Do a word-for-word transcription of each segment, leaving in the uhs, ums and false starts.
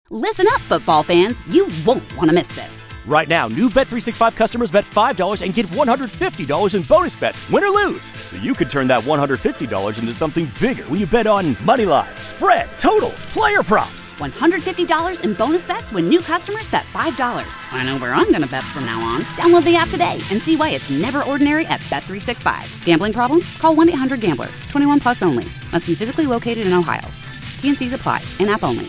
Listen up, football fans. You won't want to miss this. Right now, new Bet three sixty-five customers bet five dollars and get one hundred fifty dollars in bonus bets, win or lose. So you could turn that one hundred fifty dollars into something bigger when you bet on money line, spread, totals, player props. one hundred fifty dollars in bonus bets when new customers bet five dollars. I know where I'm going to bet from now on. Download the app today and see why it's never ordinary at Bet three sixty-five. Gambling problem? Call one eight hundred gambler. twenty-one plus only. Must be physically located in Ohio. T and C's apply. In-app only.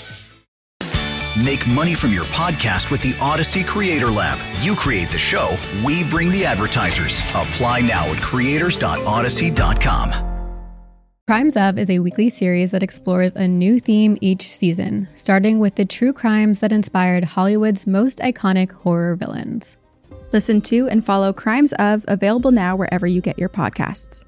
Make money from your podcast with the Odyssey Creator Lab. You create the show, we bring the advertisers. Apply now at creators dot odyssey dot com. Crimes Of is a weekly series that explores a new theme each season, starting with the true crimes that inspired Hollywood's most iconic horror villains. Listen to and follow Crimes Of, available now wherever you get your podcasts.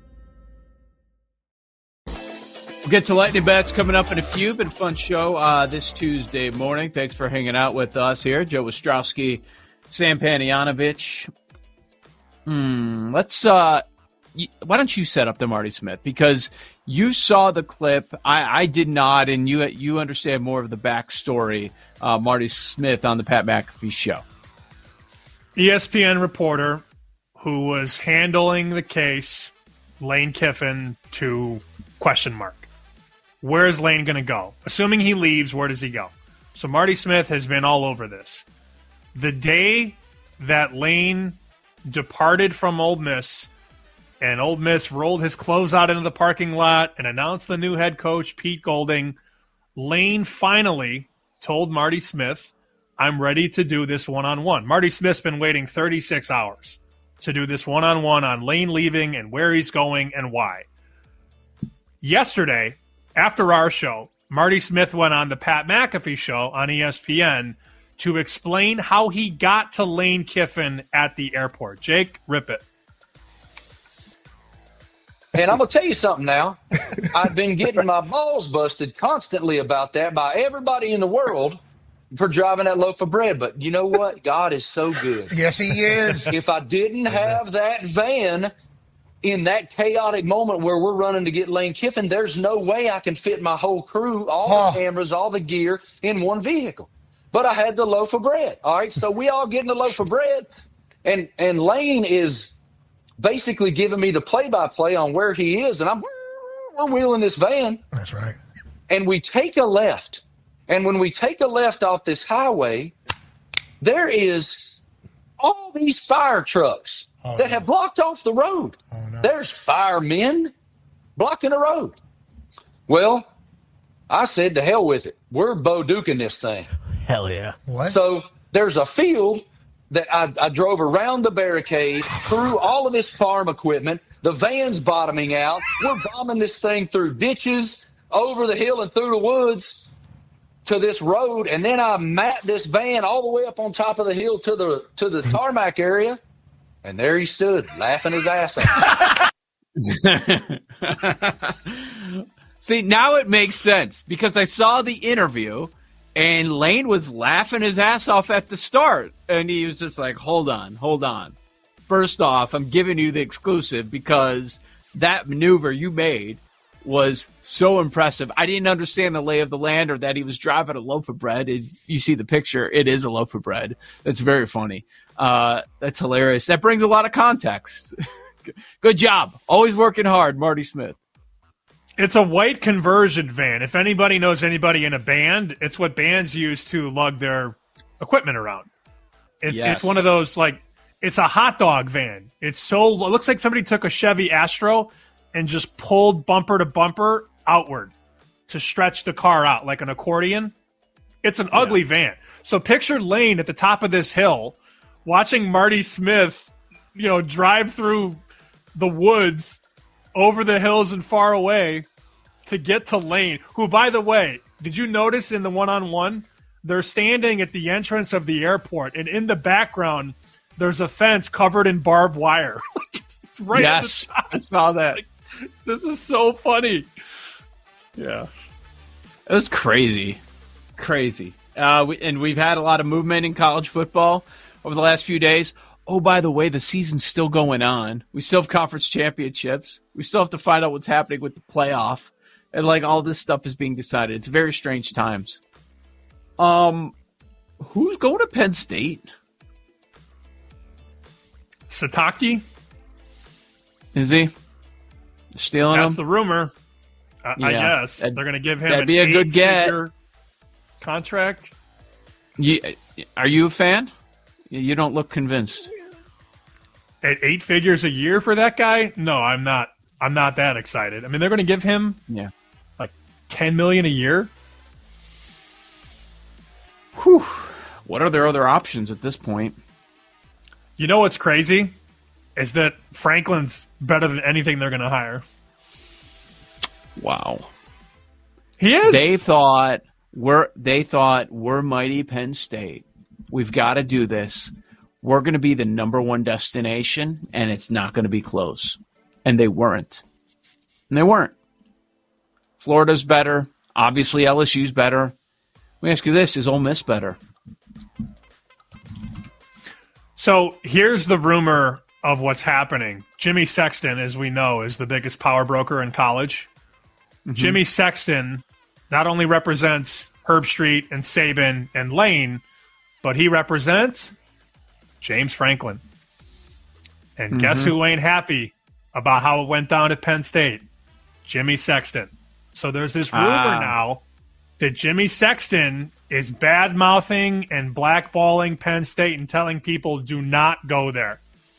We'll get to Lightning Bets coming up in a few. Been a fun show uh, this Tuesday morning. Thanks for hanging out with us here. Joe Ostrowski, Sam Panayonovich. Hmm, let's, uh, y- why don't you set up the Marty Smith? Because you saw the clip. I, I did not, and you you understand more of the backstory. Uh, Marty Smith on the Pat McAfee show. E S P N reporter who was handling the case, Lane Kiffin, to question mark. Where is Lane going to go? Assuming he leaves, where does he go? So Marty Smith has been all over this. The day that Lane departed from Ole Miss and Ole Miss rolled his clothes out into the parking lot and announced the new head coach, Pete Golding, Lane finally told Marty Smith, I'm ready to do this one-on-one. Marty Smith's been waiting thirty-six hours to do this one-on-one on Lane leaving and where he's going and why. Yesterday, after our show, Marty Smith went on the Pat McAfee show on E S P N to explain how he got to Lane Kiffin at the airport. Jake, rip it. And I'm going to tell you something now. I've been getting my balls busted constantly about that by everybody in the world for driving that loaf of bread. But you know what? God is so good. Yes, he is. If I didn't have that van in that chaotic moment where we're running to get Lane Kiffin, there's no way I can fit my whole crew, all oh. the cameras, all the gear in one vehicle. But I had the loaf of bread. All right, so we all getting the loaf of bread, and and Lane is basically giving me the play-by-play on where he is, and I'm we're wheeling this van. That's right. And we take a left, and when we take a left off this highway, there is all these fire trucks. Oh, that no. have blocked off the road. Oh, no. There's firemen blocking the road. Well, I said to hell with it. We're Bo Duking this thing. Hell yeah. What? So there's a field that I, I drove around the barricade, through all of this farm equipment. The van's bottoming out. We're bombing this thing through ditches, over the hill and through the woods to this road. And then I mat this van all the way up on top of the hill to the to the tarmac area. And there he stood, laughing his ass off. See, now it makes sense because I saw the interview and Lane was laughing his ass off at the start. And he was just like, hold on, hold on. First off, I'm giving you the exclusive because that maneuver you made was so impressive. I didn't understand the lay of the land or that he was driving a loaf of bread. It, you see the picture. It is a loaf of bread. That's very funny. Uh, that's hilarious. That brings a lot of context. Good job. Always working hard, Marty Smith. It's a white conversion van. If anybody knows anybody in a band, it's what bands use to lug their equipment around. It's yes. It's one of those, like, it's a hot dog van. It's so, it looks like somebody took a Chevy Astro and just pulled bumper to bumper outward to stretch the car out like an accordion. It's an yeah. ugly van. So picture Lane at the top of this hill watching Marty Smith, you know, drive through the woods over the hills and far away to get to Lane, who, by the way, did you notice in the one-on-one, they're standing at the entrance of the airport, and in the background, there's a fence covered in barbed wire. It's right yes, at the top. I saw that. Like, this is so funny. Yeah. It was crazy. Crazy. Uh, we, and we've had a lot of movement in college football over the last few days. Oh, by the way, the season's still going on. We still have conference championships. We still have to find out what's happening with the playoff. And, like, all this stuff is being decided. It's very strange times. Um, who's going to Penn State? Sataki? Is he stealing That's him? the rumor. I, Yeah, I guess that'd- they're going to give him that'd an be a good get. eight-figure contract. You, are you a fan? You don't look convinced. At eight figures a year for that guy? No, I'm not. I'm not that excited. I mean, they're going to give him Yeah. like ten million a year. Whew. What are their other options at this point? You know what's crazy is that Franklin's better than anything they're going to hire. Wow. He is. They thought we're they thought we're mighty Penn State. We've got to do this. We're going to be the number one destination, and it's not going to be close. And they weren't. And they weren't. Florida's better. Obviously, L S U's better. Let me ask you this: is Ole Miss better? So here's the rumor of what's happening. Jimmy Sexton, as we know, is the biggest power broker in college. Mm-hmm. Jimmy Sexton not only represents Herb Street and Saban and Lane, but he represents James Franklin. And mm-hmm. guess who ain't happy about how it went down at Penn State? Jimmy Sexton. So there's this rumor ah. now that Jimmy Sexton is bad-mouthing and blackballing Penn State and telling people do not go there.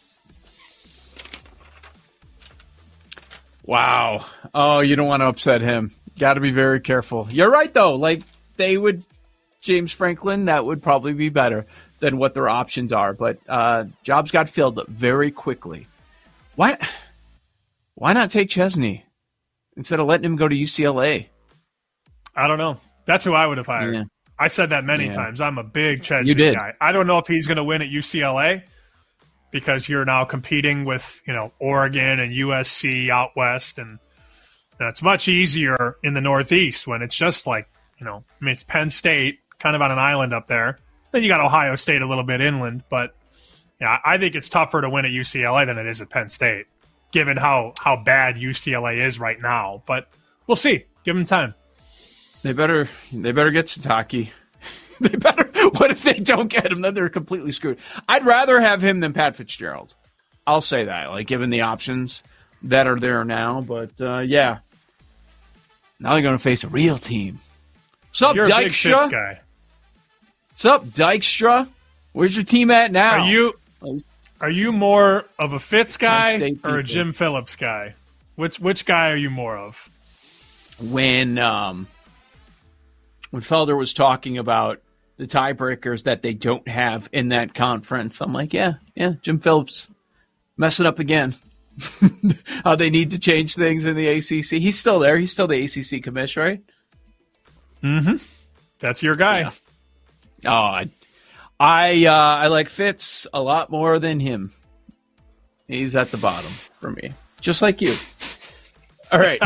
Wow. Oh, you don't want to upset him. Got to be very careful. You're right, though. Like, they would, James Franklin, that would probably be better than what their options are. But uh, jobs got filled very quickly. Why, why not take Chesney instead of letting him go to U C L A? I don't know. That's who I would have hired. Yeah. I said that many yeah. times. I'm a big Chesney guy. I don't know if he's going to win at U C L A because you're now competing with, you know, Oregon and U S C out west, and, and it's much easier in the Northeast when it's just like, you know, I mean, it's Penn State, kind of on an island up there. Then you got Ohio State a little bit inland, but yeah, I think it's tougher to win at U C L A than it is at Penn State, given how how bad U C L A is right now. But we'll see. Give them time. They better they better get Sataki. They better. What if they don't get him? Then they're completely screwed. I'd rather have him than Pat Fitzgerald. I'll say that, like, given the options that are there now. But uh, yeah, now they're going to face a real team. What's up, You're Dykstra? A big Fitz guy. What's up, Dykstra? Where's your team at now? Are you are you more of a Fitz guy or a Jim Phillips guy? Which which guy are you more of? When um, when Felder was talking about the tiebreakers that they don't have in that conference, I'm like, yeah, yeah, Jim Phillips messing up again. How they need to change things in the A C C. He's still there. He's still the A C C commish, right? Mm-hmm. That's your guy. Yeah. Oh, I, I, uh, I like Fitz a lot more than him. He's at the bottom for me, just like you. All right.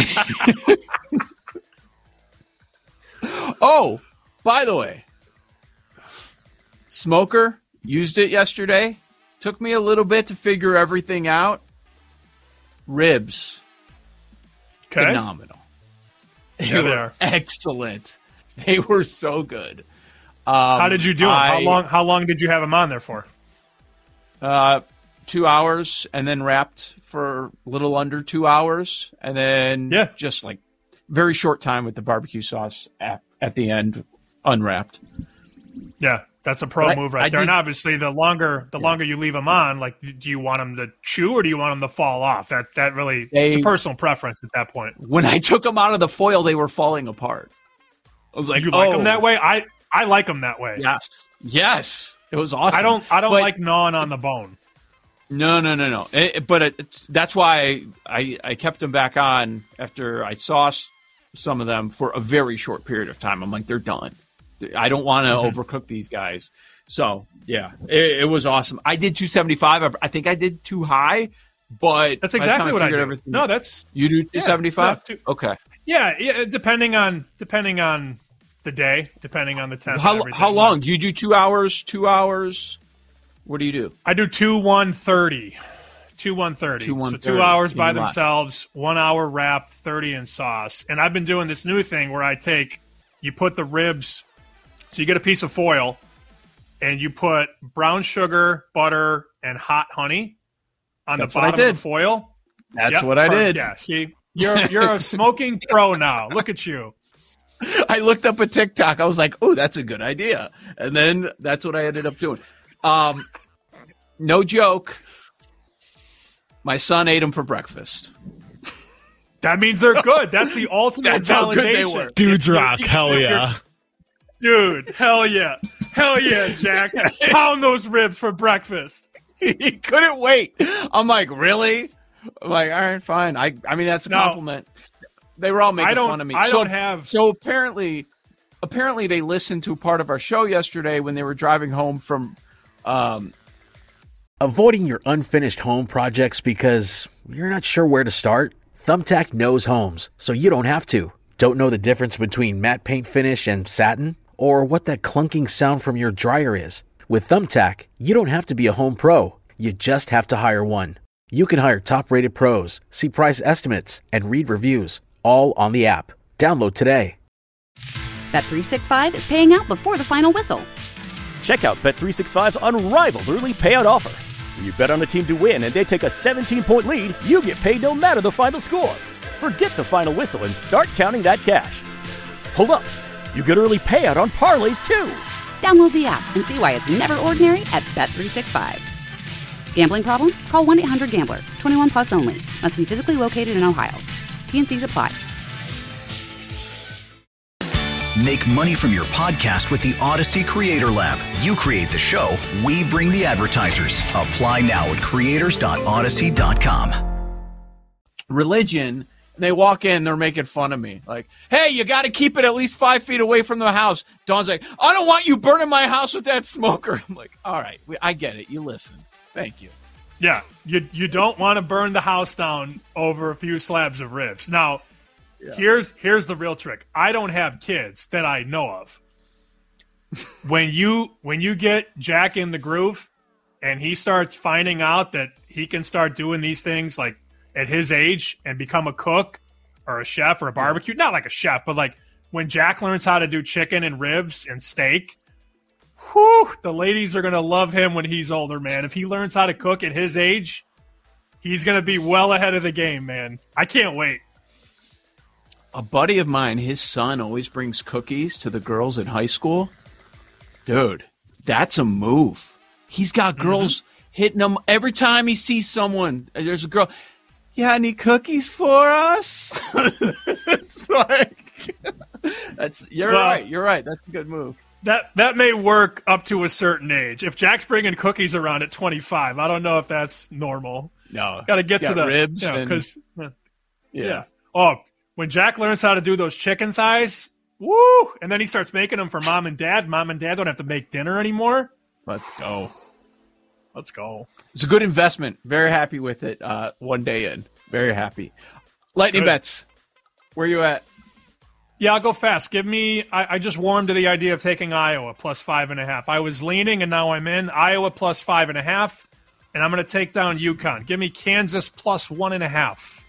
Oh, by the way, Smoker used it yesterday. Took me a little bit to figure everything out. Ribs, okay. Phenomenal. They yeah, were they are excellent. They were so good. Um, how did you do it? How long? How long did you have them on there for? Uh, two hours, and then wrapped for a little under two hours, and then yeah. just like very short time with the barbecue sauce at, at the end, unwrapped. Yeah, that's a pro but move I, right I there. did, and obviously, the longer the yeah. longer you leave them on, like, do you want them to chew or do you want them to fall off? That that really they, it's a personal preference at that point. When I took them out of the foil, they were falling apart. I was like, you oh. like them that way? I I like them that way. Yes, yes, it was awesome. I don't I don't but, like gnawing on the bone. No, no, no, no. It, but it, it's, that's why I I kept them back on after I sauced some of them for a very short period of time. I'm like, they're done. I don't want to mm-hmm. overcook these guys. So yeah, it, it was awesome. I did two seventy-five. I think I did too high, but that's exactly what I do. Everything, no, that's you do two seventy-five. Yeah, no, okay. Yeah, yeah. Depending on depending on the day, depending on the temp. How how long do you do? Two hours? Two hours? What do you do? I do two one thirty. Two one thirty. Two one thirty. So two hours by themselves, one hour wrap, thirty in sauce. And I've been doing this new thing where I take, you put the ribs So you get a piece of foil, and you put brown sugar, butter, and hot honey on That's the what I bottom did. of the foil. That's Yep, what I perfect. did. Yeah, see, you're you're a smoking pro now. Look at you. I looked up a TikTok. I was like, "Oh, that's a good idea," and then that's what I ended up doing. Um, no joke. My son ate them for breakfast. That means they're good. That's the ultimate That's how validation. good they were. Dudes rock. Hell yeah. Dude, hell yeah. Hell yeah, Jack. Pound those ribs for breakfast. He couldn't wait. I'm like, really? I'm like, all right, fine. I, I mean, that's a No. compliment. They were all making I don't- fun of me. I so, don't have- So apparently, apparently they listened to part of our show yesterday when they were driving home from. Um, Avoiding your unfinished home projects because you're not sure where to start? Thumbtack knows homes, so you don't have to. Don't know the difference between matte paint finish and satin? Or what that clunking sound from your dryer is? With Thumbtack, you don't have to be a home pro. You just have to hire one. You can hire top-rated pros, see price estimates, and read reviews, all on the app. Download today. Bet three sixty-five is paying out before the final whistle. Check out Bet three sixty-five's unrivaled early payout offer. When you bet on a team to win and they take a seventeen-point lead, you get paid no matter the final score. Forget the final whistle and start counting that cash. Hold up. You get early payout on parlays, too. Download the app and see why it's never ordinary at Bet three sixty-five. Gambling problem? Call one eight hundred gambler. twenty-one plus only. Must be physically located in Ohio. T N Cs apply. Make money from your podcast with the Odyssey Creator Lab. You create the show, we bring the advertisers. Apply now at creators dot odyssey dot com. religion, and they walk in, they're making fun of me. Like, hey, you got to keep it at least five feet away from the house. Dawn's like, I don't want you burning my house with that smoker. I'm like, all right, we, I get it. You listen. Thank you. Yeah, you you don't want to burn the house down over a few slabs of ribs. Now, yeah. here's here's the real trick. I don't have kids that I know of. when you when you get Jack in the groove, and he starts finding out that he can start doing these things like at his age and become a cook or a chef or a barbecue, not like a chef, but like when Jack learns how to do chicken and ribs and steak. Whew, the ladies are going to love him when he's older, man. If he learns how to cook at his age, he's going to be well ahead of the game, man. I can't wait. A buddy of mine, his son always brings cookies to the girls at high school. Dude, that's a move. He's got girls mm-hmm. hitting him every time he sees someone. There's a girl, yeah, any cookies for us? It's like, that's you're well, right. You're right. That's a good move. That that may work up to a certain age. If Jack's bringing cookies around at twenty-five, I don't know if that's normal. No, got to get to the ribs, you know, and, cause, yeah. yeah. Oh, when Jack learns how to do those chicken thighs, woo! And then he starts making them for mom and dad. Mom and dad don't have to make dinner anymore. Let's go. Let's go. It's a good investment. Very happy with it. Uh, one day in, very happy. Lightning good. Bets. Where you at? Yeah, I'll go fast. Give me, I, I just warmed to the idea of taking Iowa plus five and a half. I was leaning, and now I'm in. Iowa plus five and a half, and I'm going to take down UConn. Give me Kansas plus one and a half.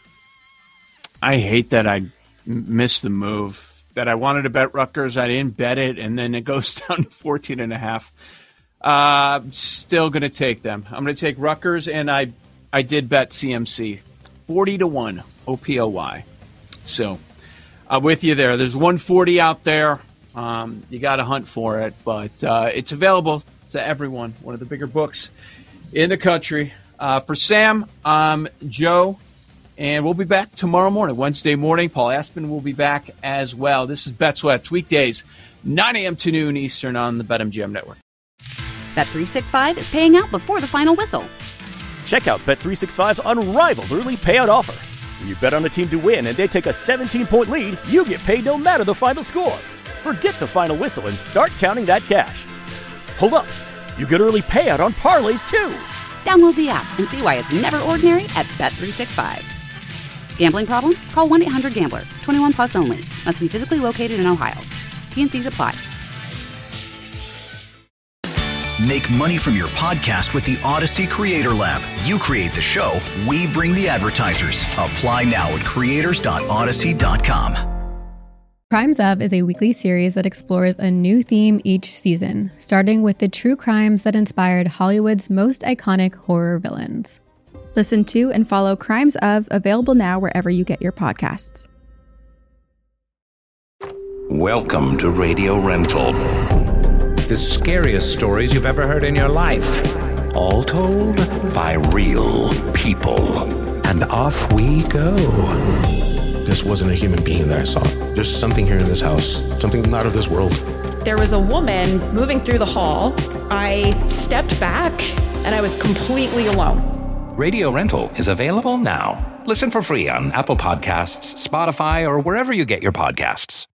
I hate that I missed the move. That I wanted to bet Rutgers. I didn't bet it, and then it goes down to fourteen and a half. Uh, I'm still going to take them. I'm going to take Rutgers, and I, I did bet C M C. forty to one, O P O Y. So... I'm with you there. There's one forty out there. Um, you got to hunt for it, but uh, it's available to everyone. One of the bigger books in the country. Uh, for Sam, I'm Joe, and we'll be back tomorrow morning, Wednesday morning. Paul Aspen will be back as well. This is Bet Sweats, weekdays, nine a.m. to noon Eastern on the BetMGM Network. Bet three sixty-five is paying out before the final whistle. Check out Bet three sixty-five's unrivaled early payout offer. When you bet on a team to win and they take a seventeen-point lead, you get paid no matter the final score. Forget the final whistle and start counting that cash. Hold up. You get early payout on parlays, too. Download the app and see why it's never ordinary at Bet three sixty-five. Gambling problem? Call one eight hundred gambler. twenty-one plus only. Must be physically located in Ohio. T N Cs apply. Make money from your podcast with the Odyssey Creator Lab. You create the show, we bring the advertisers. Apply now at creators dot odyssey dot com. Crimes Of is a weekly series that explores a new theme each season, starting with the true crimes that inspired Hollywood's most iconic horror villains. Listen to and follow Crimes Of, available now wherever you get your podcasts. Welcome to Radio Rental. The scariest stories you've ever heard in your life. All told by real people. And off we go. This wasn't a human being that I saw. There's something here in this house, something not of this world. There was a woman moving through the hall. I stepped back and I was completely alone. Radio Rental is available now. Listen for free on Apple Podcasts, Spotify, or wherever you get your podcasts.